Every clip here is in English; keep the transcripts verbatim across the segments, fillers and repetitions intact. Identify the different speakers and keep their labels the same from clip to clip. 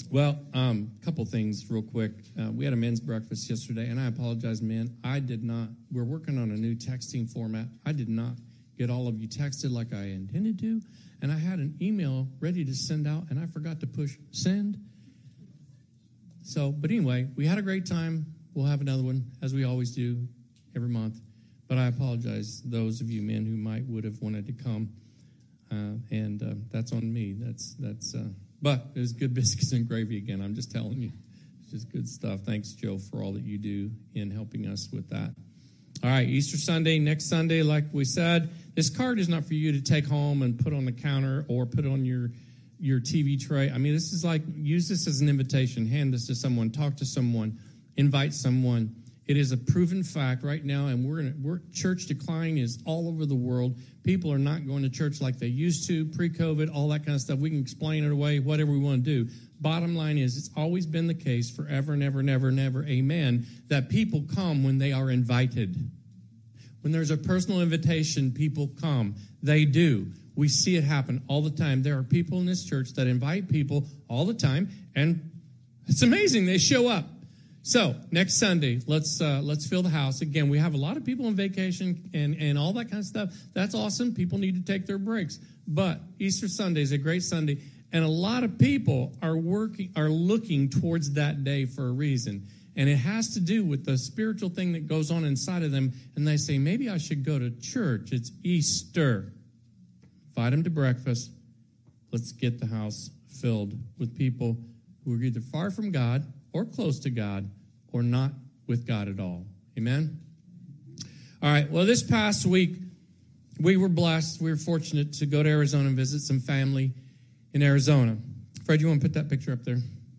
Speaker 1: Well, a um, couple things real quick. Uh, we had a men's breakfast yesterday, and I apologize, men. I did not, we're working on a new texting format. I did not get all of you texted like I intended to, and I had an email ready to send out, and I forgot to push send. So, but anyway, we had a great time. We'll have another one, as we always do every month. But I apologize, those of you men who might would have wanted to come, uh, and uh, that's on me. That's, that's, uh, But it was good biscuits and gravy again. I'm just telling you. It's just good stuff. Thanks, Joe, for all that you do in helping us with that. All right, Easter Sunday, next Sunday, like we said, this card is not for you to take home and put on the counter or put on your, your T V tray. I mean, this is like, use this as an invitation. Hand this to someone. Talk to someone. Invite someone. It is a proven fact right now, and we're in a, we're, church decline is all over the world. People are not going to church like they used to, pre-COVID, all that kind of stuff. We can explain it away, whatever we want to do. Bottom line is, it's always been the case forever and ever and ever and ever, amen, that people come when they are invited. When there's a personal invitation, people come. They do. We see it happen all the time. There are people in this church that invite people all the time, and it's amazing. They show up. So next Sunday, let's uh, let's fill the house. Again, we have a lot of people on vacation and, and all that kind of stuff. That's awesome. People need to take their breaks. But Easter Sunday is a great Sunday, and a lot of people are working are looking towards that day for a reason. And it has to do with the spiritual thing that goes on inside of them. And they say, maybe I should go to church. It's Easter. Invite them to breakfast. Let's get the house filled with people who are either far from God or close to God, or not with God at all. Amen? All right, well, this past week, we were blessed. We were fortunate to go to Arizona and visit some family in Arizona. Fred, you want to put that picture up there?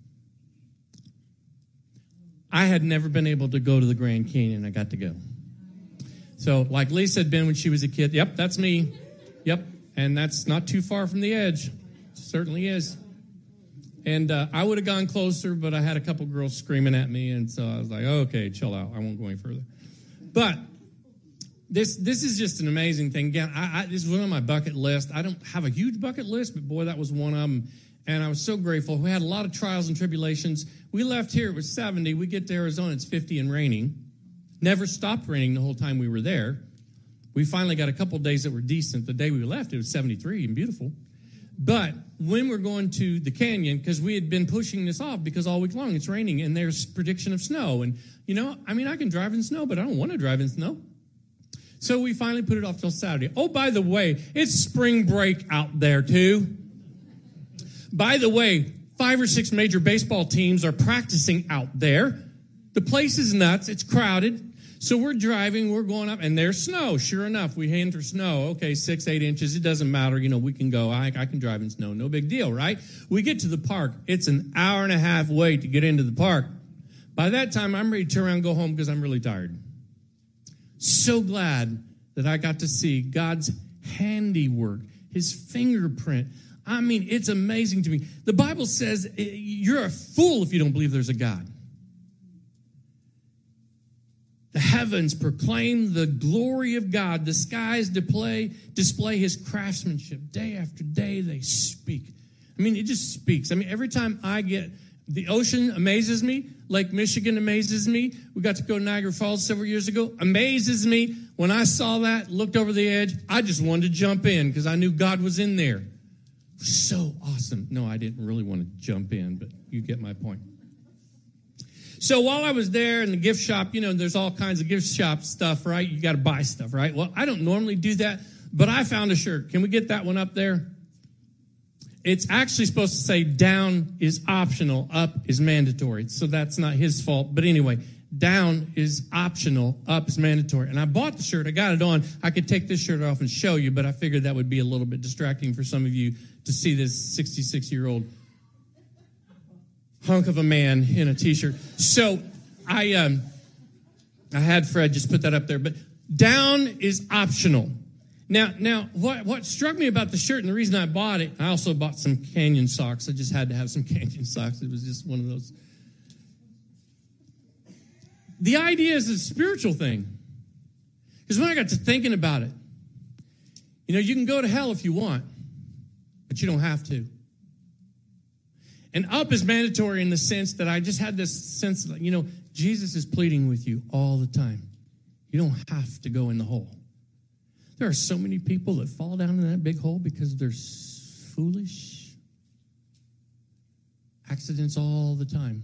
Speaker 1: I had never been able to go to the Grand Canyon. I got to go. So, like Lisa had been when she was a kid. Yep, that's me. Yep, and that's not too far from the edge. It certainly is. And uh, I would have gone closer, but I had a couple girls screaming at me, and so I was like, okay, chill out. I won't go any further. But this this is just an amazing thing. Again, I, I, this is one on my bucket list. I don't have a huge bucket list, but boy, that was one of them. And I was so grateful. We had a lot of trials and tribulations. We left here, it was seventy. We get to Arizona, it's fifty and raining. Never stopped raining the whole time we were there. We finally got a couple days that were decent. The day we left, it was seventy-three and beautiful. But when we're going to the canyon, because we had been pushing this off because all week long it's raining and there's prediction of snow. And, you know, I mean, I can drive in snow, but I don't want to drive in snow. So we finally put it off till Saturday. Oh, by the way, it's spring break out there, too. By the way, five or six major baseball teams are practicing out there. The place is nuts. It's crowded. So we're driving, we're going up, and there's snow. Sure enough, we enter snow. Okay, six, eight inches. It doesn't matter. You know, we can go. I, I can drive in snow. No big deal, right? We get to the park. It's an hour and a half wait to get into the park. By that time, I'm ready to turn around and go home because I'm really tired. So glad that I got to see God's handiwork, his fingerprint. I mean, it's amazing to me. The Bible says you're a fool if you don't believe there's a God. The heavens proclaim the glory of God. The skies display, display his craftsmanship. Day after day, they speak. I mean, it just speaks. I mean, every time I get, the ocean amazes me. Lake Michigan amazes me. We got to go to Niagara Falls several years ago. Amazes me. When I saw that, looked over the edge, I just wanted to jump in because I knew God was in there. So awesome. No, I didn't really want to jump in, but you get my point. So while I was there in the gift shop, you know, there's all kinds of gift shop stuff, right? You got to buy stuff, right? Well, I don't normally do that, but I found a shirt. Can we get that one up there? It's actually supposed to say down is optional, up is mandatory. So that's not his fault. But anyway, down is optional, up is mandatory. And I bought the shirt. I got it on. I could take this shirt off and show you, but I figured that would be a little bit distracting for some of you to see this sixty-six-year-old hunk of a man in a T-shirt. So I um, I had Fred just put that up there. But down is optional. Now, now what, what struck me about the shirt and the reason I bought it, I also bought some Canyon socks. I just had to have some Canyon socks. It was just one of those. The idea is a spiritual thing. Because when I got to thinking about it, you know, you can go to hell if you want, but you don't have to. And up is mandatory in the sense that I just had this sense that, you know, Jesus is pleading with you all the time. You don't have to go in the hole. There are so many people that fall down in that big hole because they're foolish. Accidents all the time.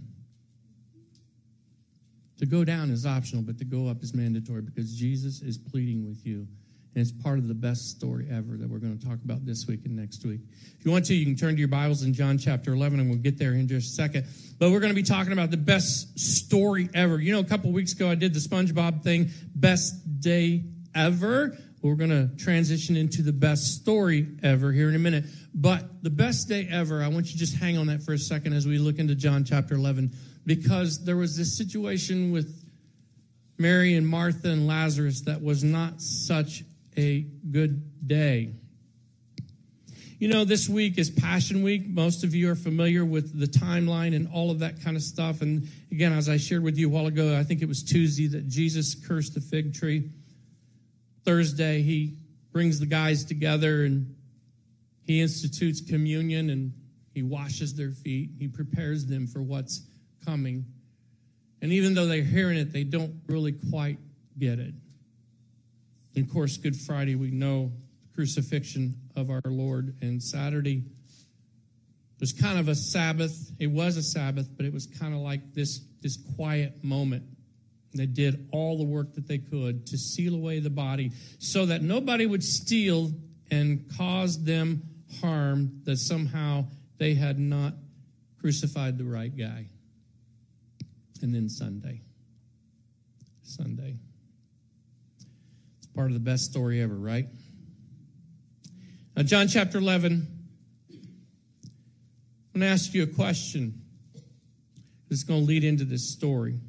Speaker 1: To go down is optional, but to go up is mandatory because Jesus is pleading with you. And it's part of the best story ever that we're going to talk about this week and next week. If you want to, you can turn to your Bibles in John chapter eleven, and we'll get there in just a second. But we're going to be talking about the best story ever. You know, a couple weeks ago, I did the SpongeBob thing, best day ever. We're going to transition into the best story ever here in a minute. But the best day ever, I want you to just hang on that for a second as we look into John chapter eleven, because there was this situation with Mary and Martha and Lazarus that was not such a good day. You know, this week is Passion Week. Most of you are familiar with the timeline and all of that kind of stuff. And again, as I shared with you a while ago, I think it was Tuesday that Jesus cursed the fig tree. Thursday, he brings the guys together and he institutes communion and he washes their feet. He prepares them for what's coming. And even though they're hearing it, they don't really quite get it. And of course, Good Friday, we know the crucifixion of our Lord. And Saturday was kind of a Sabbath. It was a Sabbath, but it was kind of like this, this quiet moment. They did all the work that they could to seal away the body so that nobody would steal and cause them harm, that somehow they had not crucified the right guy. And then Sunday. Sunday. It's part of the best story ever, right? Now, John chapter eleven, I'm going to ask you a question that's going to lead into this story.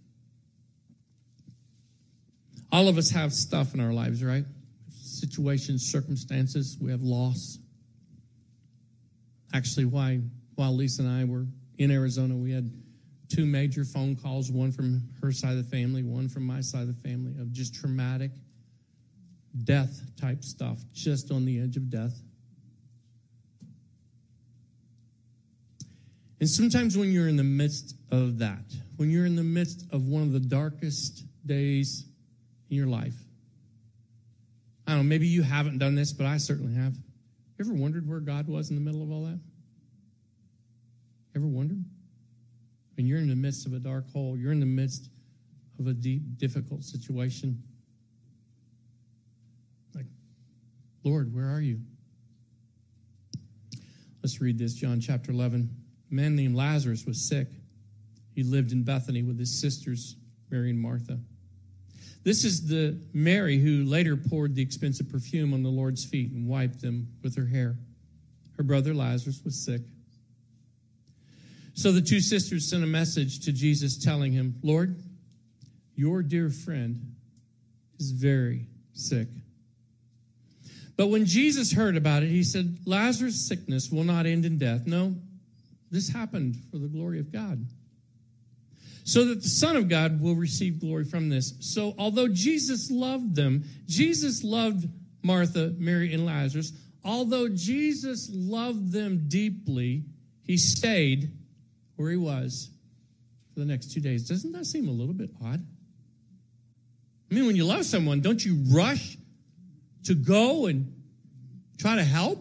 Speaker 1: All of us have stuff in our lives, right? Situations, circumstances. We have loss. Actually, why, while Lisa and I were in Arizona, we had two major phone calls, one from her side of the family, one from my side of the family, of just traumatic death-type stuff, just on the edge of death. And sometimes when you're in the midst of that, when you're in the midst of one of the darkest days in your life, I don't know, maybe you haven't done this, but I certainly have. You ever wondered where God was in the middle of all that? Ever wondered? When you're in the midst of a dark hole, you're in the midst of a deep, difficult situation. Like, Lord, where are you? Let's read this, John chapter eleven. A man named Lazarus was sick. He lived in Bethany with his sisters, Mary and Martha. This is the Mary who later poured the expensive perfume on the Lord's feet and wiped them with her hair. Her brother Lazarus was sick. So the two sisters sent a message to Jesus telling him, Lord, your dear friend is very sick. But when Jesus heard about it, he said, Lazarus' sickness will not end in death. No, this happened for the glory of God, so that the Son of God will receive glory from this. So although Jesus loved them, Jesus loved Martha, Mary, and Lazarus. Although Jesus loved them deeply, he stayed where he was for the next two days. Doesn't that seem a little bit odd? I mean, when you love someone, don't you rush to go and try to help?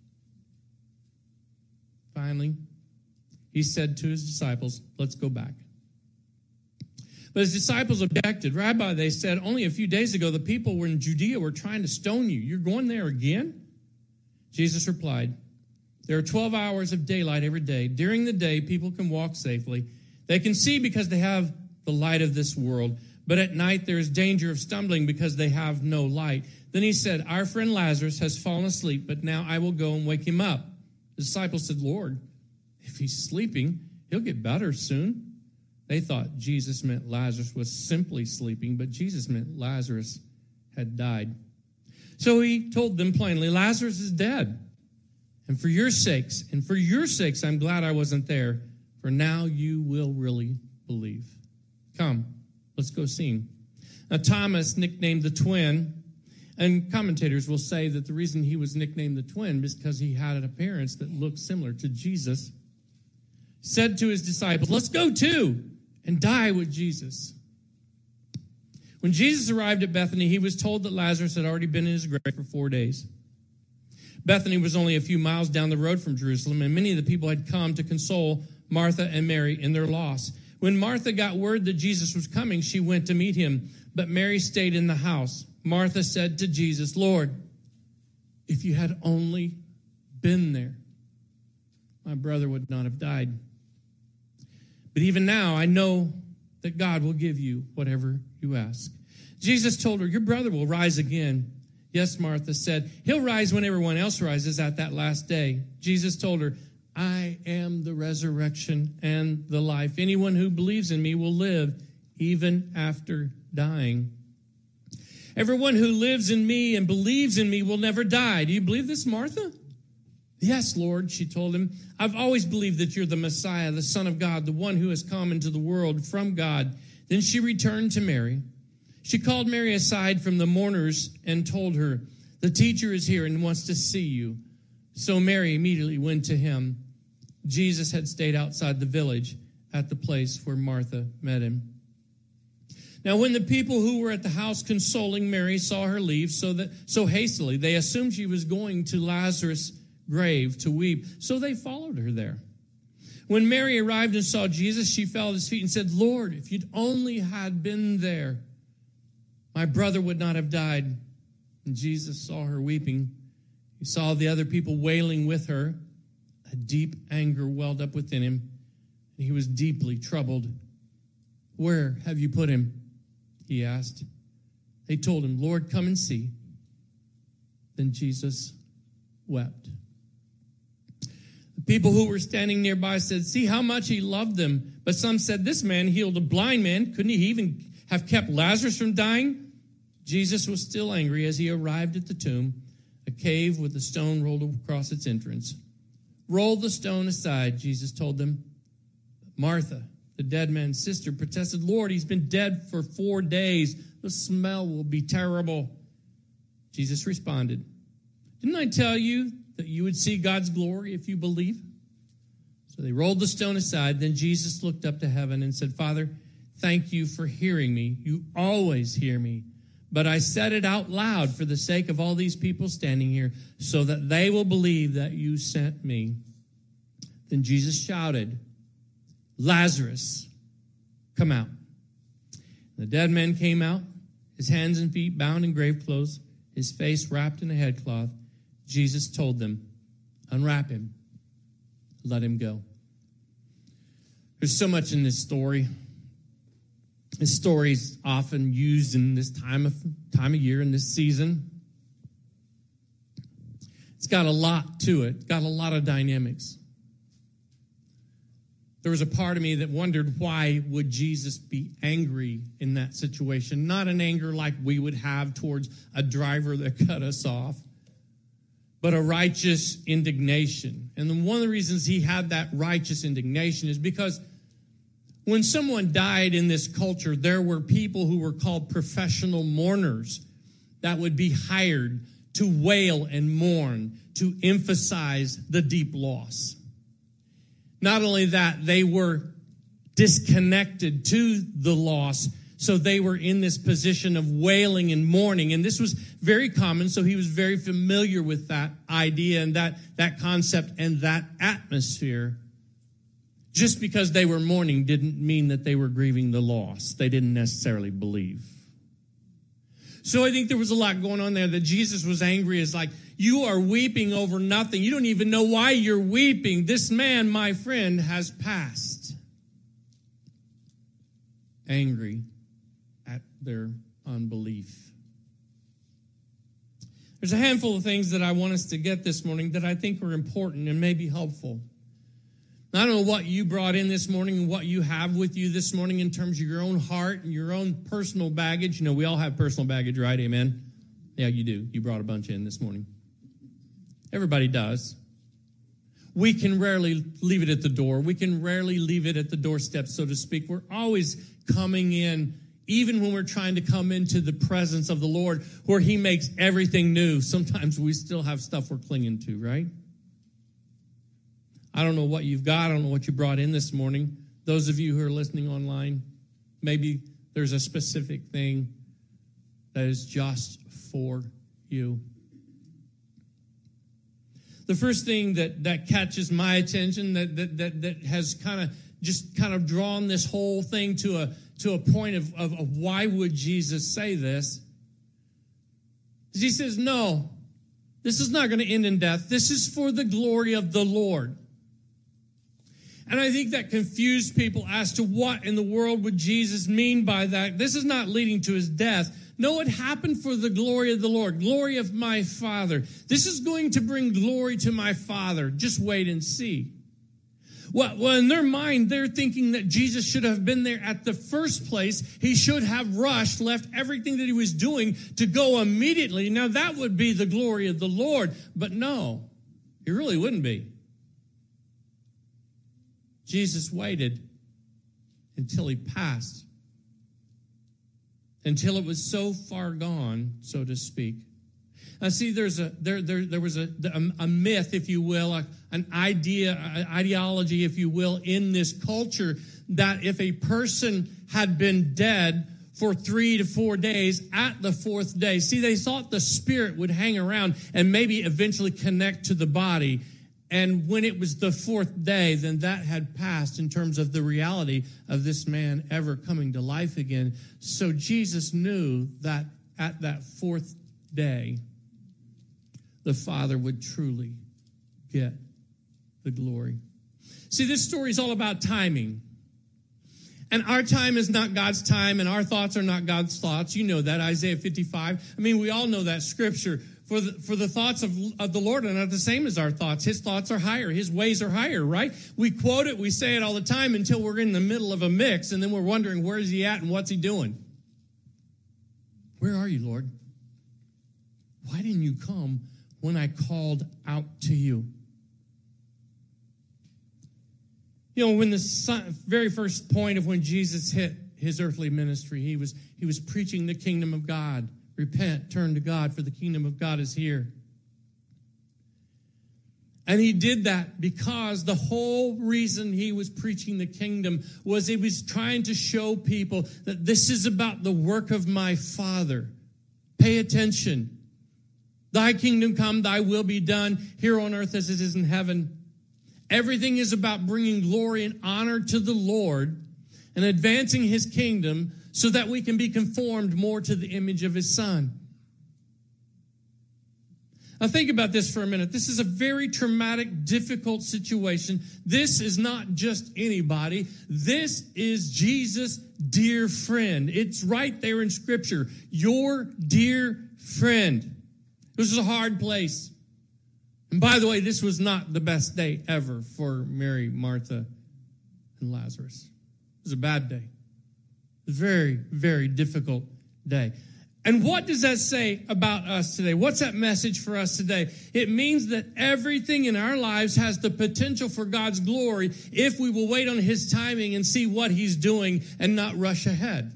Speaker 1: Finally, he said to his disciples, let's go back. But his disciples objected. Rabbi, they said, only a few days ago, the people were in Judea were trying to stone you. You're going there again? Jesus replied, there are twelve hours of daylight every day. During the day, people can walk safely. They can see because they have the light of this world. But at night, there is danger of stumbling because they have no light. Then he said, our friend Lazarus has fallen asleep, but now I will go and wake him up. The disciples said, Lord, if he's sleeping, he'll get better soon. They thought Jesus meant Lazarus was simply sleeping, but Jesus meant Lazarus had died. So he told them plainly, Lazarus is dead. And for your sakes, and for your sakes, I'm glad I wasn't there, for now you will really believe. Come, let's go see him. Now, Thomas, nicknamed the twin, and commentators will say that the reason he was nicknamed the twin is because he had an appearance that looked similar to Jesus. said to his disciples, let's go too and die with Jesus. When Jesus arrived at Bethany, he was told that Lazarus had already been in his grave for four days. Bethany was only a few miles down the road from Jerusalem, and many of the people had come to console Martha and Mary in their loss. When Martha got word that Jesus was coming, she went to meet him, but Mary stayed in the house. Martha said to Jesus, Lord, if you had only been there, my brother would not have died. But even now, I know that God will give you whatever you ask. Jesus told her, your brother will rise again. Yes, Martha said, he'll rise when everyone else rises at that last day. Jesus told her, I am the resurrection and the life. Anyone who believes in me will live even after dying. Everyone who lives in me and believes in me will never die. Do you believe this, Martha? Yes, Lord, she told him. I've always believed that you're the Messiah, the Son of God, the one who has come into the world from God. Then she returned to Mary. She called Mary aside from the mourners and told her, the teacher is here and wants to see you. So Mary immediately went to him. Jesus had stayed outside the village at the place where Martha met him. Now, when the people who were at the house consoling Mary saw her leave so that so hastily, they assumed she was going to Lazarus' grave to weep. So they followed her there. When Mary arrived and saw Jesus, she fell at his feet and said, Lord, if you'd only had been there, my brother would not have died. And Jesus saw her weeping. He saw the other people wailing with her. A deep anger welled up within him, and he was deeply troubled. Where have you put him? He asked. They told him, Lord, come and see. Then Jesus wept. The people who were standing nearby said, see how much he loved them. But some said, this man healed a blind man. Couldn't he even have kept Lazarus from dying? Jesus was still angry as he arrived at the tomb, a cave with a stone rolled across its entrance. Roll the stone aside, Jesus told them. Martha, the dead man's sister, protested, Lord, he's been dead for four days. The smell will be terrible. Jesus responded, didn't I tell you that you would see God's glory if you believe? So they rolled the stone aside. Then Jesus looked up to heaven and said, Father, thank you for hearing me. You always hear me. But I said it out loud for the sake of all these people standing here, so that they will believe that you sent me. Then Jesus shouted, Lazarus, come out. The dead man came out, his hands and feet bound in grave clothes, his face wrapped in a headcloth. Jesus told them, unwrap him, let him go. There's so much in this story. This story is often used in this time of time of year, in this season. It's got a lot to it. It's got a lot of dynamics. There was a part of me that wondered, why would Jesus be angry in that situation? Not an anger like we would have towards a driver that cut us off, but a righteous indignation. And then one of the reasons he had that righteous indignation is because when someone died in this culture, there were people who were called professional mourners that would be hired to wail and mourn, to emphasize the deep loss. Not only that, they were disconnected to the loss, so they were in this position of wailing and mourning. And this was very common, so he was very familiar with that idea and that, that concept and that atmosphere. Just because they were mourning didn't mean that they were grieving the loss. They didn't necessarily believe. So I think there was a lot going on there that Jesus was angry. It's like, you are weeping over nothing. You don't even know why you're weeping. This man, my friend, has passed. Angry at their unbelief. There's a handful of things that I want us to get this morning that I think are important and may be helpful. I don't know what you brought in this morning and what you have with you this morning in terms of your own heart and your own personal baggage. You know, we all have personal baggage, right? Amen? Yeah, you do. You brought a bunch in this morning. Everybody does. We can rarely leave it at the door. We can rarely leave it at the doorstep, so to speak. We're always coming in, even when we're trying to come into the presence of the Lord, where he makes everything new. Sometimes we still have stuff we're clinging to, right? I don't know what you've got. I don't know what you brought in this morning. Those of you who are listening online, maybe there's a specific thing that is just for you. The first thing that, that catches my attention, that that that, that has kind of just kind of drawn this whole thing to a to a point of, of, of why would Jesus say this, is he says, no, this is not going to end in death. This is for the glory of the Lord. And I think that confused people as to what in the world would Jesus mean by that. This is not leading to his death. No, it happened for the glory of the Lord, glory of my Father. This is going to bring glory to my Father. Just wait and see. Well, well, in their mind, they're thinking that Jesus should have been there at the first place. He should have rushed, left everything that he was doing to go immediately. Now, that would be the glory of the Lord. But no, it really wouldn't be. Jesus waited until he passed, until it was so far gone, so to speak. Now, see, there's a there there there was a a myth, if you will, a, an idea, an ideology, if you will, in this culture that if a person had been dead for three to four days, at the fourth day, see, they thought the spirit would hang around and maybe eventually connect to the body. And when it was the fourth day, then that had passed in terms of the reality of this man ever coming to life again. So Jesus knew that at that fourth day, the Father would truly get the glory. See, this story is all about timing. And our time is not God's time, and our thoughts are not God's thoughts. You know that, Isaiah fifty-five. I mean, we all know that scripture. For the, for the thoughts of, of the Lord are not the same as our thoughts. His thoughts are higher. His ways are higher, right? We quote it, we say it all the time until we're in the middle of a mix, and then we're wondering, where is he at and what's he doing? Where are you, Lord? Why didn't you come when I called out to you? You know, when the son, very first point of when Jesus hit his earthly ministry, he was he was preaching the kingdom of God. Repent, turn to God, for the kingdom of God is here. And he did that because the whole reason he was preaching the kingdom was he was trying to show people that this is about the work of my Father. Pay attention. Thy kingdom come, thy will be done here on earth as it is in heaven. Everything is about bringing glory and honor to the Lord and advancing his kingdom so that we can be conformed more to the image of his Son. Now think about this for a minute. This is a very traumatic, difficult situation. This is not just anybody. This is Jesus' dear friend. It's right there in Scripture. Your dear friend. This is a hard place. And by the way, this was not the best day ever for Mary, Martha, and Lazarus. It was a bad day. Very, very difficult day. And what does that say about us today? What's that message for us today? It means that everything in our lives has the potential for God's glory if we will wait on his timing and see what he's doing and not rush ahead.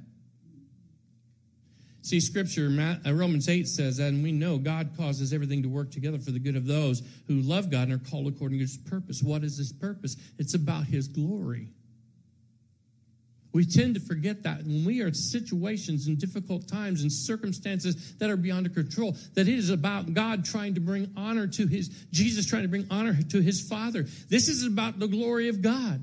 Speaker 1: See, Scripture, Romans eight says, and we know God causes everything to work together for the good of those who love God and are called according to his purpose. What is his purpose? It's about his glory. We tend to forget that when we are in situations and difficult times and circumstances that are beyond our control, that it is about God trying to bring honor to his, Jesus trying to bring honor to his Father. This is about the glory of God.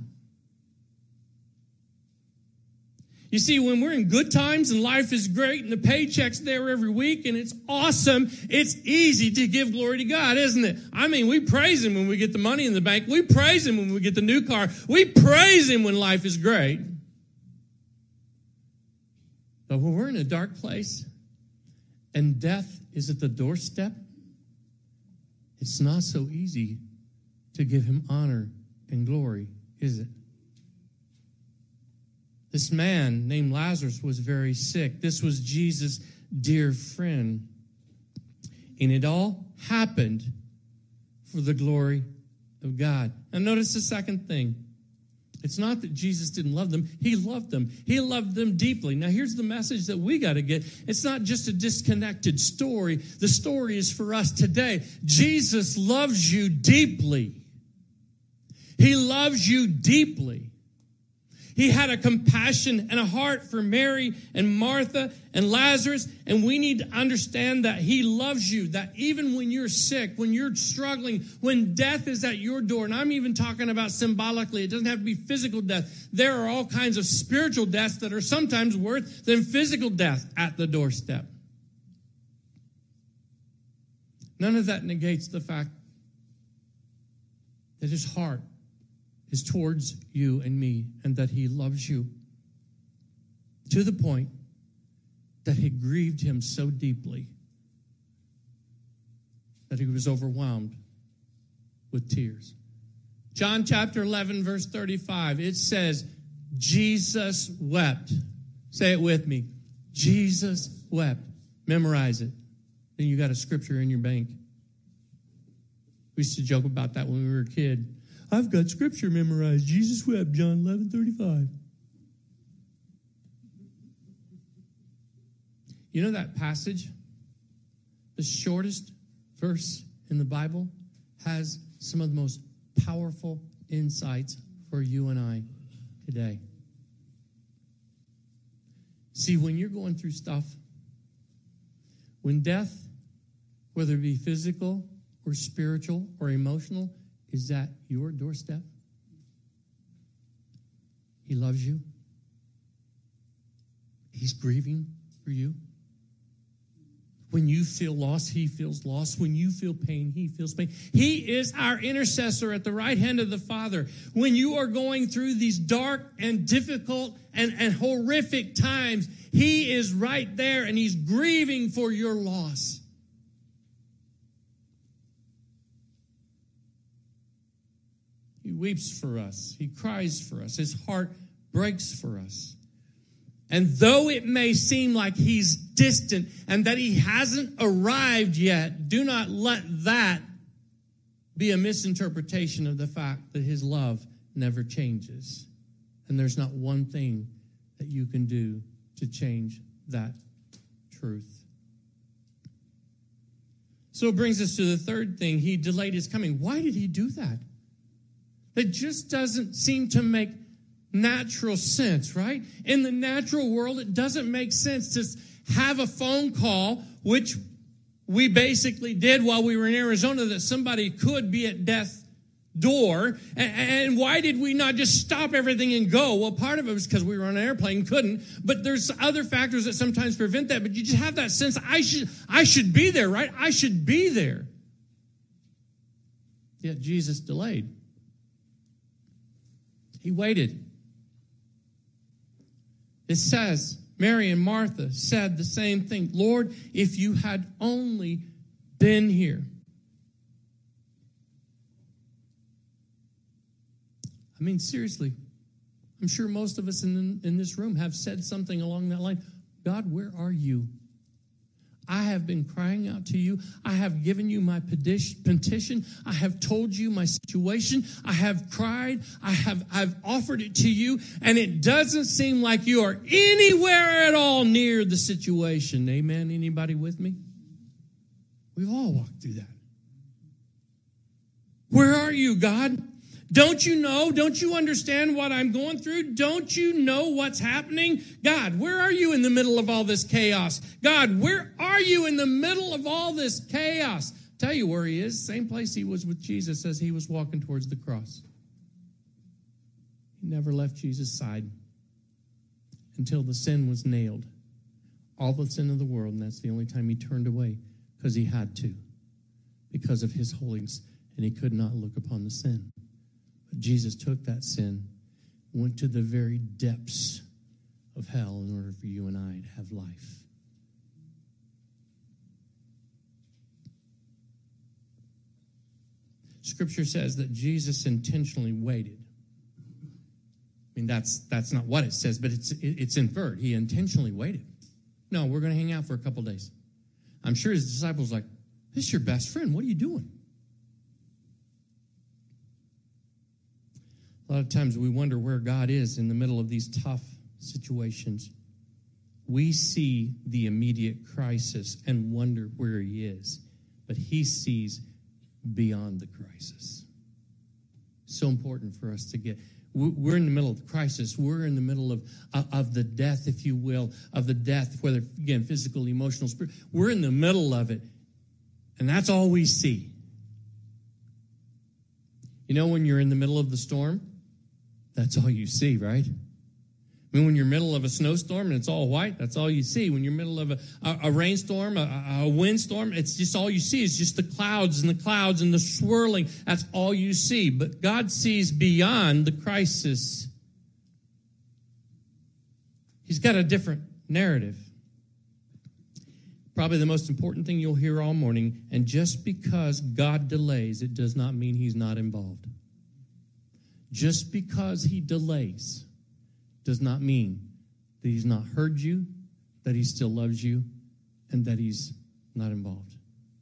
Speaker 1: You see, when we're in good times and life is great and the paycheck's there every week and it's awesome, it's easy to give glory to God, isn't it? I mean, we praise him when we get the money in the bank. We praise him when we get the new car. We praise him when life is great. But when we're in a dark place and death is at the doorstep, it's not so easy to give him honor and glory, is it? This man named Lazarus was very sick. This was Jesus' dear friend. And it all happened for the glory of God. Now notice the second thing. It's not that Jesus didn't love them. He loved them. He loved them deeply. Now, here's the message that we got to get. It's not just a disconnected story. The story is for us today. Jesus loves you deeply. He loves you deeply. He had a compassion and a heart for Mary and Martha and Lazarus, and we need to understand that he loves you, that even when you're sick, when you're struggling, when death is at your door, and I'm even talking about symbolically, it doesn't have to be physical death. There are all kinds of spiritual deaths that are sometimes worse than physical death at the doorstep. None of that negates the fact that his heart is towards you and me, and that he loves you to the point that it grieved him so deeply that he was overwhelmed with tears. John chapter eleven, verse thirty-five, it says, Jesus wept. Say it with me. Jesus wept. Memorize it. Then you got a scripture in your bank. We used to joke about that when we were a kid. I've got scripture memorized. Jesus wept, John eleven thirty-five. You know that passage, the shortest verse in the Bible, has some of the most powerful insights for you and I today. See, when you're going through stuff, when death, whether it be physical or spiritual or emotional, is at your doorstep, he loves you. He's grieving for you. When you feel lost, he feels lost. When you feel pain, he feels pain. He is our intercessor at the right hand of the Father. When you are going through these dark and difficult and, and horrific times, he is right there and he's grieving for your loss. He weeps for us. He cries for us. His heart breaks for us. And though it may seem like he's distant and that he hasn't arrived yet, do not let that be a misinterpretation of the fact that his love never changes. And there's not one thing that you can do to change that truth. So it brings us to the third thing. He delayed his coming. Why did he do that? It just doesn't seem to make natural sense, right? In the natural world, it doesn't make sense to have a phone call, which we basically did while we were in Arizona, that somebody could be at death's door. And why did we not just stop everything and go? Well, part of it was because we were on an airplane, couldn't. But there's other factors that sometimes prevent that. But you just have that sense, I should, I should be there, right? I should be there. Yet Jesus delayed. He waited. It says, Mary and Martha said the same thing. Lord, if you had only been here. I mean, seriously, I'm sure most of us in, in this room have said something along that line. God, where are you? I have been crying out to you. I have given you my petition. I have told you my situation. I have cried. I have I've offered it to you, and it doesn't seem like you are anywhere at all near the situation. Amen? Anybody with me? We've all walked through that. Where are you, God? Don't you know? Don't you understand what I'm going through? Don't you know what's happening? God, where are you in the middle of all this chaos? God, where are you in the middle of all this chaos? Tell you where he is. Same place he was with Jesus as he was walking towards the cross. He never left Jesus' side until the sin was nailed. All the sin of the world, and that's the only time he turned away, because he had to, because of his holiness, and he could not look upon the sin. Jesus took that sin, went to the very depths of hell in order for you and I to have life. Scripture says that Jesus intentionally waited. I mean, that's that's not what it says, but it's it's inferred. He intentionally waited. No, we're going to hang out for a couple days. I'm sure his disciples were like, this is your best friend. What are you doing? A lot of times we wonder where God is in the middle of these tough situations. We see the immediate crisis and wonder where he is, but he sees beyond the crisis. So important for us to get. We're in the middle of crisis. We're in the middle of, of the death, if you will, of the death, whether, again, physical, emotional, spiritual. We're in the middle of it, and that's all we see. You know, when you're in the middle of the storm, that's all you see, right? I mean, when you're in the middle of a snowstorm and it's all white, that's all you see. When you're in the middle of a, a, a rainstorm, a, a windstorm, it's just all you see. It's just the clouds and the clouds and the swirling. That's all you see. But God sees beyond the crisis. He's got a different narrative. Probably the most important thing you'll hear all morning. And just because God delays, it does not mean he's not involved. Just because he delays does not mean that he's not heard you, that he still loves you, and that he's not involved.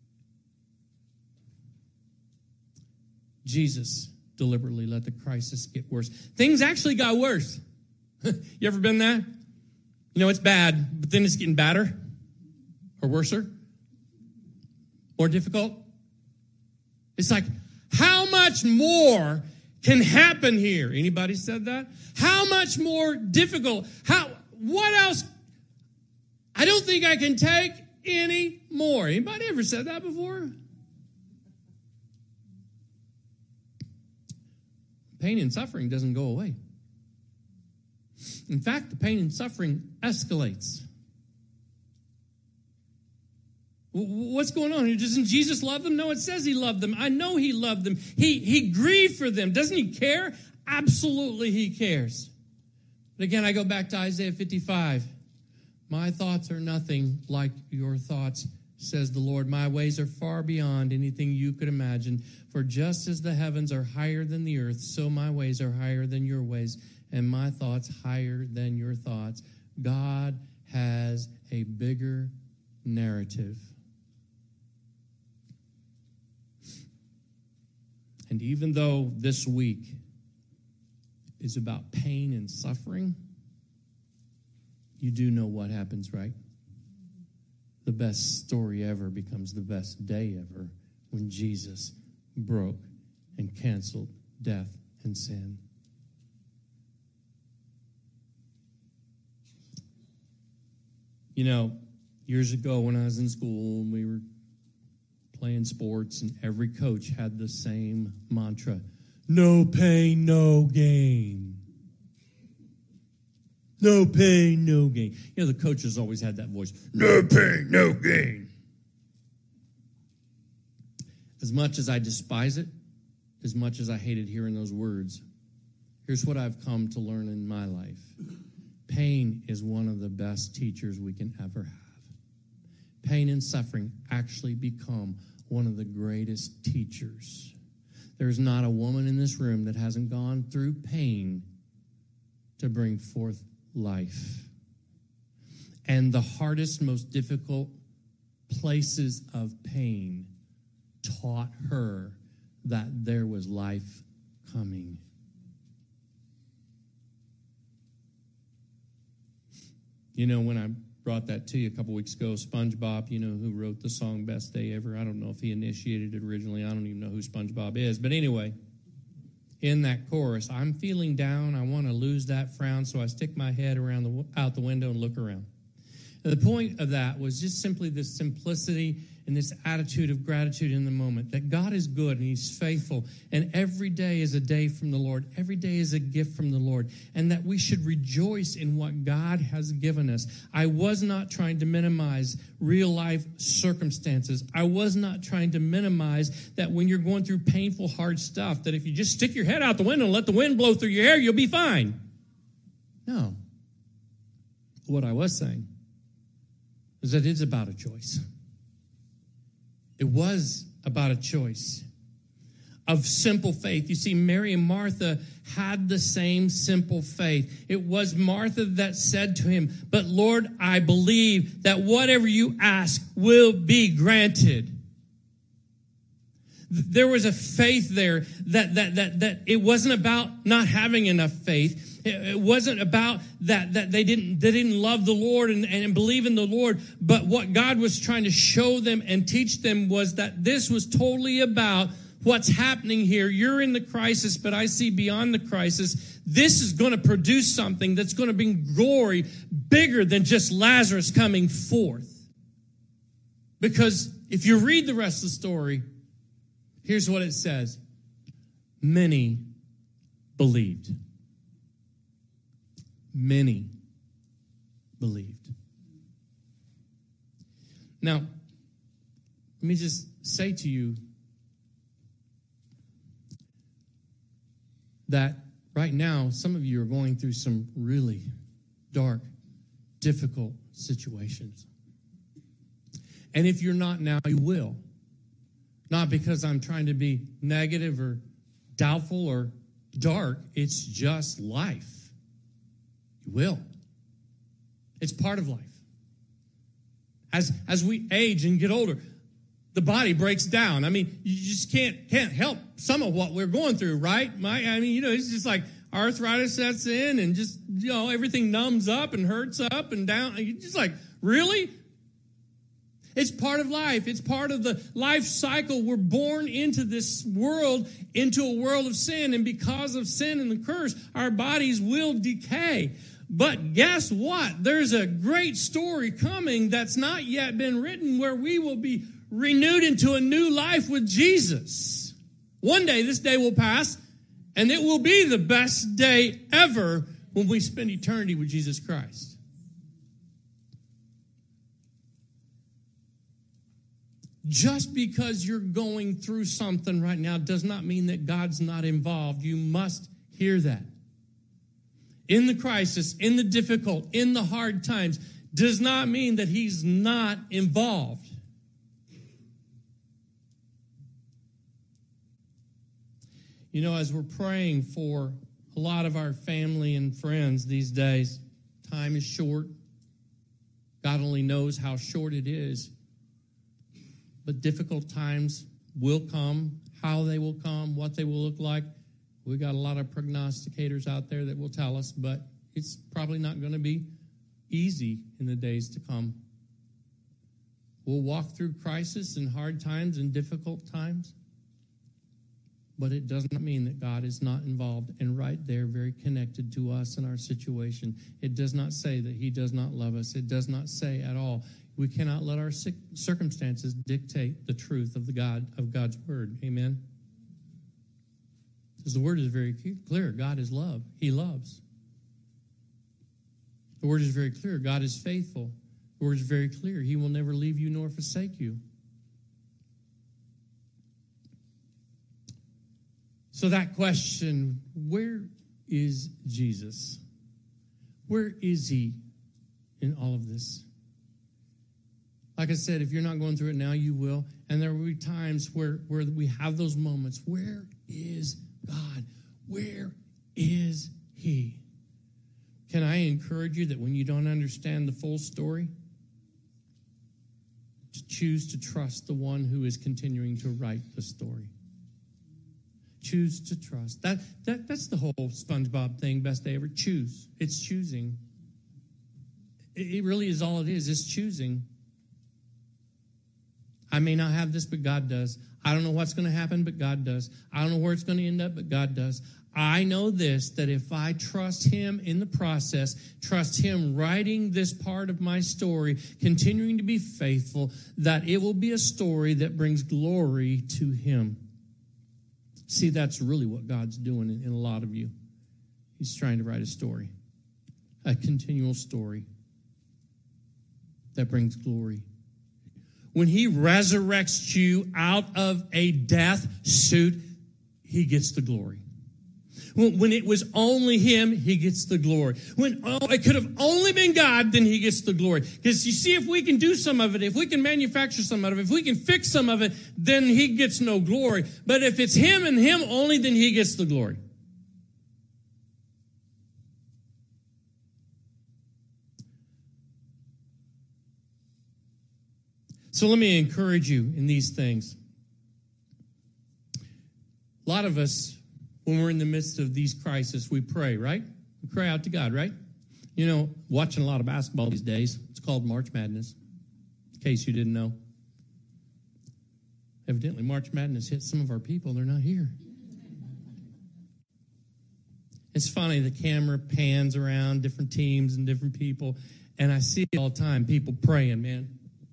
Speaker 1: Jesus deliberately let the crisis get worse. Things actually got worse. You ever been there? You know, it's bad, but then it's getting badder or worser, more difficult. It's like, how much more can happen here? Anybody said that? How much more difficult? How? What else? I don't think I can take any more. Anybody ever said that before? Pain and suffering doesn't go away. In fact, the pain and suffering escalates. What's going on here? Doesn't Jesus love them? No, it says he loved them. I know he loved them. He, he grieved for them. Doesn't he care? Absolutely he cares. But again, I go back to Isaiah fifty-five. My thoughts are nothing like your thoughts, says the Lord. My ways are far beyond anything you could imagine. For just as the heavens are higher than the earth, so my ways are higher than your ways, and my thoughts higher than your thoughts. God has a bigger narrative. And even though this week is about pain and suffering, you do know what happens, right? The best story ever becomes the best day ever when Jesus broke and canceled death and sin. You know, years ago when I was in school and we were playing sports, and every coach had the same mantra: no pain, no gain. No pain, no gain. You know, the coaches always had that voice: no pain, no gain. As much as I despise it, as much as I hated hearing those words, here's what I've come to learn in my life. Pain is one of the best teachers we can ever have. Pain and suffering actually become one of the greatest teachers. There's not a woman in this room that hasn't gone through pain to bring forth life. And the hardest, most difficult places of pain taught her that there was life coming. You know, when I brought that to you a couple weeks ago, SpongeBob, you know, who wrote the song Best Day Ever. I don't know if he initiated it originally. I don't even know who SpongeBob is. But anyway, in that chorus, I'm feeling down. I want to lose that frown, so I stick my head around the, out the window and look around. And the point of that was just simply this simplicity and this attitude of gratitude in the moment, that God is good and he's faithful, and every day is a day from the Lord. Every day is a gift from the Lord, and that we should rejoice in what God has given us. I was not trying to minimize real life circumstances. I was not trying to minimize that when you're going through painful, hard stuff, that if you just stick your head out the window and let the wind blow through your hair, you'll be fine. No. What I was saying is that it's about a choice. It was about a choice of simple faith. You see, Mary and Martha had the same simple faith. It was Martha that said to him, "But Lord, I believe that whatever you ask will be granted." There was a faith there that that that that it wasn't about not having enough faith. It wasn't about that, that they didn't they didn't love the Lord and, and believe in the Lord. But what God was trying to show them and teach them was that this was totally about what's happening here. You're in the crisis, but I see beyond the crisis. This is going to produce something that's going to bring glory bigger than just Lazarus coming forth. Because if you read the rest of the story, here's what it says. Many believed. Many believed. Now, let me just say to you that right now, some of you are going through some really dark, difficult situations. And if you're not now, you will. Not because I'm trying to be negative or doubtful or dark. It's just life. You will. It's part of life. As, as we age and get older, the body breaks down. I mean, you just can't can't help some of what we're going through, right? My, I mean, you know, it's just like arthritis sets in and just, you know, everything numbs up and hurts up and down. You're just like, really? It's part of life. It's part of the life cycle. We're born into this world, into a world of sin. And because of sin and the curse, our bodies will decay. But guess what? There's a great story coming that's not yet been written where we will be renewed into a new life with Jesus. One day, this day will pass, and it will be the best day ever when we spend eternity with Jesus Christ. Just because you're going through something right now does not mean that God's not involved. You must hear that. In the crisis, in the difficult, in the hard times, does not mean that he's not involved. You know, as we're praying for a lot of our family and friends these days, time is short. God only knows how short it is. But difficult times will come, how they will come, what they will look like. We've got a lot of prognosticators out there that will tell us, but it's probably not going to be easy in the days to come. We'll walk through crisis and hard times and difficult times, but it does not mean that God is not involved and right there, very connected to us and our situation. It does not say that he does not love us. It does not say at all. We cannot let our circumstances dictate the truth of the God of God's word. Amen. Because the word is very clear. God is love. He loves. The word is very clear. God is faithful. The word is very clear. He will never leave you nor forsake you. So that question, where is Jesus? Where is he in all of this? Like I said, if you're not going through it now, you will. And there will be times where, where we have those moments. Where is God? Where is he? Can I encourage you that when you don't understand the full story, to choose to trust the one who is continuing to write the story? Choose to trust. That, that That's the whole SpongeBob thing, best day ever. Choose. It's choosing. It, it really is all it is. It's choosing. I may not have this, but God does. I don't know what's going to happen, but God does. I don't know where it's going to end up, but God does. I know this, that if I trust him in the process, trust him writing this part of my story, continuing to be faithful, that it will be a story that brings glory to him. See, that's really what God's doing in, in a lot of you. He's trying to write a story, a continual story that brings glory. When he resurrects you out of a death suit, he gets the glory. When it was only him, he gets the glory. When oh, it could have only been God, then he gets the glory. Because you see, if we can do some of it, if we can manufacture some of it, if we can fix some of it, then he gets no glory. But if it's him and him only, then he gets the glory. So let me encourage you in these things. A lot of us, when we're in the midst of these crises, we pray, right? We cry out to God, right? You know, watching a lot of basketball these days, it's called March Madness, in case you didn't know. Evidently, March Madness hit some of our people. They're not here. It's funny, the camera pans around different teams and different people, and I see it all the time, people praying, man.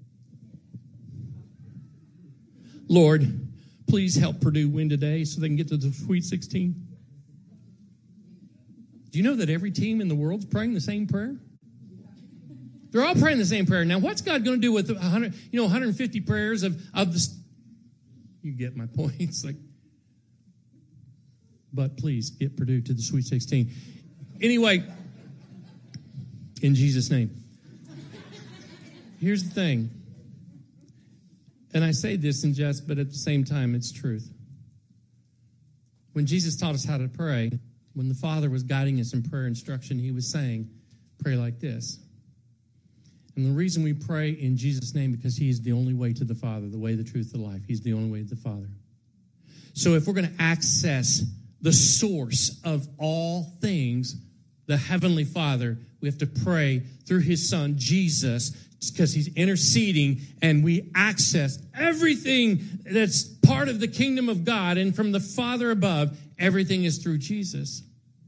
Speaker 1: Lord, please help Purdue win today so they can get to the Sweet sixteen. Do you know that every team in the world's praying the same prayer? They're all praying the same prayer. Now, what's God going to do with one hundred, you know, one hundred fifty prayers of, of the... You get my point. It's like, but please get Purdue to the Sweet sixteen. Anyway, in Jesus' name. Here's the thing. And I say this in jest, but at the same time, it's truth. When Jesus taught us how to pray, when the Father was guiding us in prayer instruction, he was saying, pray like this. And the reason we pray in Jesus' name, because he is the only way to the Father, the way, the truth, the life. He's the only way to the Father. So if we're going to access the source of all things, the Heavenly Father, we have to pray through his Son, Jesus, because he's interceding, and we access everything that's part of the kingdom of God, and from the Father above, everything is through Jesus.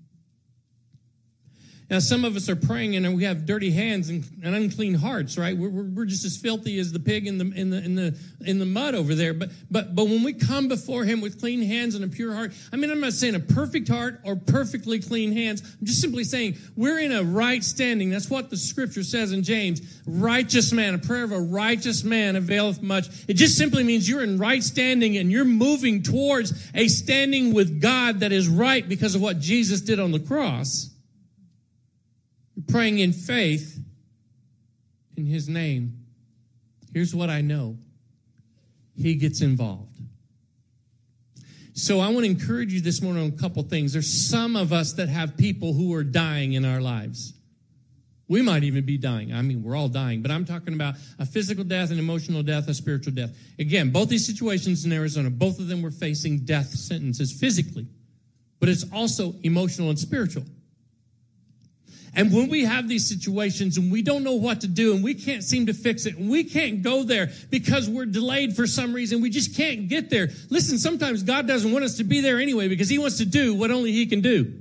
Speaker 1: Now, some of us are praying, and we have dirty hands and, and unclean hearts, right? We're, we're, we're just as filthy as the pig in the in the in the in the mud over there. But but but when we come before him with clean hands and a pure heart, I mean, I'm not saying a perfect heart or perfectly clean hands. I'm just simply saying we're in a right standing. That's what the Scripture says in James. Righteous man, a prayer of a righteous man availeth much. It just simply means you're in right standing, and you're moving towards a standing with God that is right because of what Jesus did on the cross. Praying in faith in his name. Here's what I know. He gets involved. So I want to encourage you this morning on a couple things. There's some of us that have people who are dying in our lives. We might even be dying. I mean, we're all dying, but I'm talking about a physical death, an emotional death, a spiritual death. Again, both these situations in Arizona, both of them were facing death sentences physically, but it's also emotional and spiritual. And when we have these situations and we don't know what to do and we can't seem to fix it and we can't go there because we're delayed for some reason, we just can't get there. Listen, sometimes God doesn't want us to be there anyway because he wants to do what only he can do.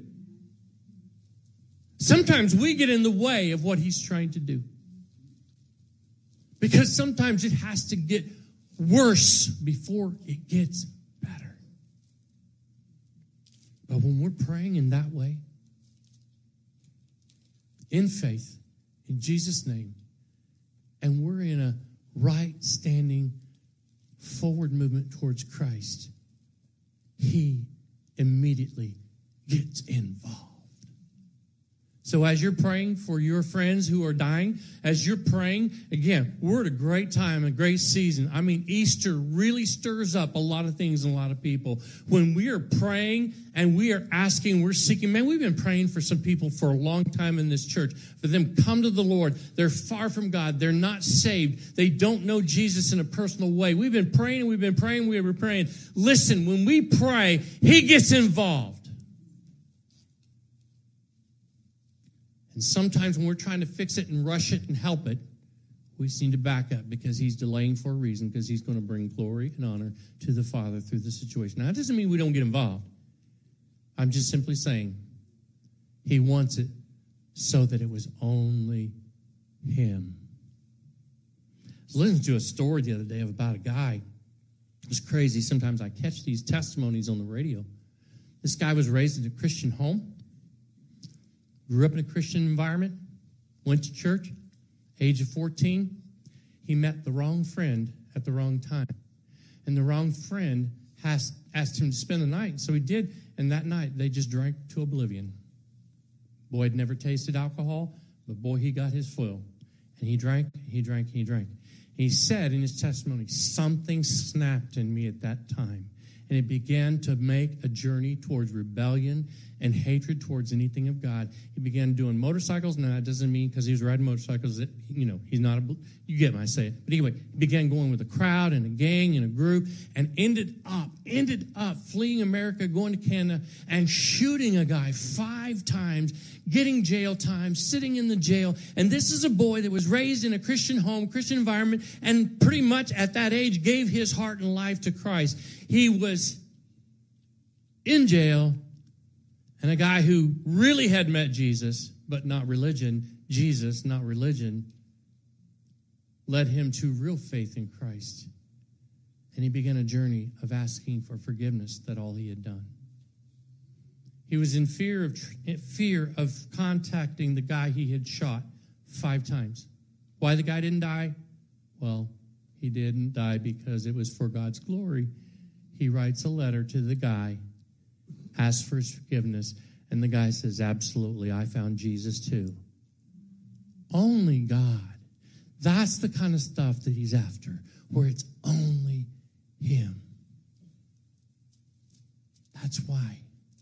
Speaker 1: Sometimes we get in the way of what he's trying to do. Because sometimes it has to get worse before it gets better. But when we're praying in that way, in faith, in Jesus' name, and we're in a right standing forward movement towards Christ, he immediately gets involved. So as you're praying for your friends who are dying, as you're praying, again, we're at a great time, a great season. I mean, Easter really stirs up a lot of things in a lot of people. When we are praying and we are asking, we're seeking, man, we've been praying for some people for a long time in this church, for them to come to the Lord. They're far from God. They're not saved. They don't know Jesus in a personal way. We've been praying and we've been praying, we've been praying. Listen, when we pray, he gets involved. And sometimes when we're trying to fix it and rush it and help it, we seem to back up because he's delaying for a reason, because he's going to bring glory and honor to the Father through the situation. Now, that doesn't mean we don't get involved. I'm just simply saying he wants it so that it was only him. I was listening to a story the other day about a guy. It was crazy. Sometimes I catch these testimonies on the radio. This guy was raised in a Christian home. Grew up in a Christian environment, went to church, age of fourteen. He met the wrong friend at the wrong time. And the wrong friend has, asked him to spend the night. So he did, and that night they just drank to oblivion. Boy had never tasted alcohol, but boy, he got his fill. And he drank, he drank, he drank. He said in his testimony, something snapped in me at that time. And it began to make a journey towards rebellion and hatred towards anything of God. He began doing motorcycles. Now, that doesn't mean because he was riding motorcycles that, you know, he's not a, you get what I say. But anyway, he began going with a crowd and a gang and a group and ended up, ended up fleeing America, going to Canada, and shooting a guy five times, getting jail time, sitting in the jail. And this is a boy that was raised in a Christian home, Christian environment, and pretty much at that age gave his heart and life to Christ. He was in jail, and a guy who really had met Jesus, but not religion, Jesus, not religion, led him to real faith in Christ. And he began a journey of asking for forgiveness that all he had done. He was in fear of fear of contacting the guy he had shot five times. Why the guy didn't die? Well, he didn't die because it was for God's glory. He writes a letter to the guy, asks for his forgiveness, and the guy says, absolutely, I found Jesus too. Only God. That's the kind of stuff that he's after, where it's only him. That's why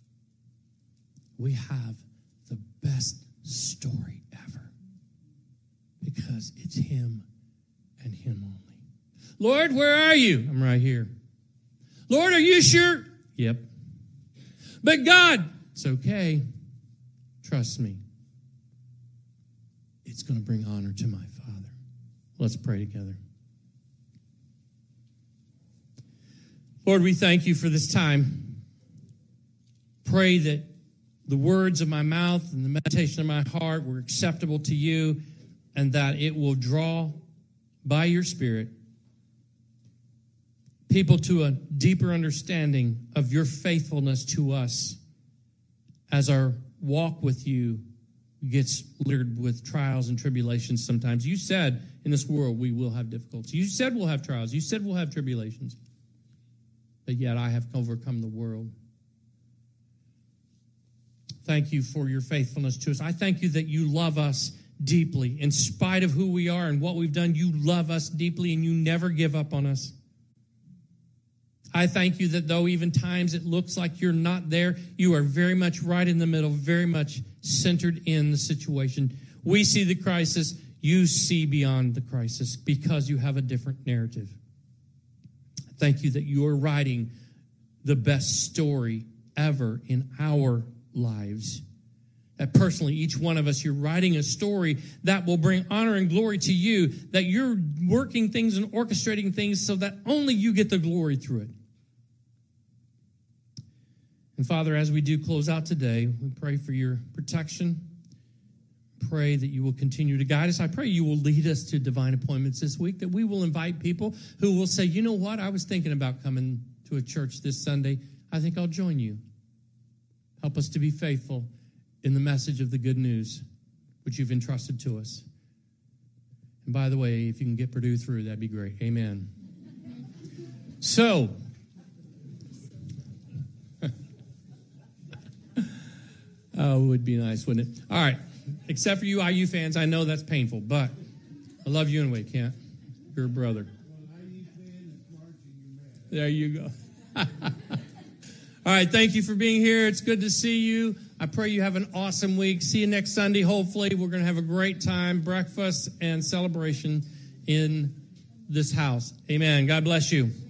Speaker 1: we have the best story ever, because it's him and him only. Lord, where are you? I'm right here. Lord, are you sure? Yep. But God, it's okay. Trust me. It's going to bring honor to my Father. Let's pray together. Lord, we thank you for this time. Pray that the words of my mouth and the meditation of my heart were acceptable to you, and that it will draw by your Spirit people to a deeper understanding of your faithfulness to us as our walk with you gets littered with trials and tribulations sometimes. You said in this world we will have difficulties. You said we'll have trials. You said we'll have tribulations. But yet I have overcome the world. Thank you for your faithfulness to us. I thank you that you love us deeply. In spite of who we are and what we've done, you love us deeply and you never give up on us. I thank you that though even times it looks like you're not there, you are very much right in the middle, very much centered in the situation. We see the crisis, you see beyond the crisis because you have a different narrative. Thank you that you are writing the best story ever in our lives. That personally, each one of us, you're writing a story that will bring honor and glory to you, that you're working things and orchestrating things so that only you get the glory through it. And Father, as we do close out today, we pray for your protection. Pray that you will continue to guide us. I pray you will lead us to divine appointments this week, that we will invite people who will say, you know what, I was thinking about coming to a church this Sunday. I think I'll join you. Help us to be faithful in the message of the good news, which you've entrusted to us. And by the way, if you can get Purdue through, that'd be great. Amen. So, oh, it would be nice, wouldn't it? All right. Except for you I U fans, I know that's painful, but I love you anyway, Kent. You're a brother. There you go. All right, thank you for being here. It's good to see you. I pray you have an awesome week. See you next Sunday, hopefully. We're going to have a great time, breakfast and celebration in this house. Amen. God bless you.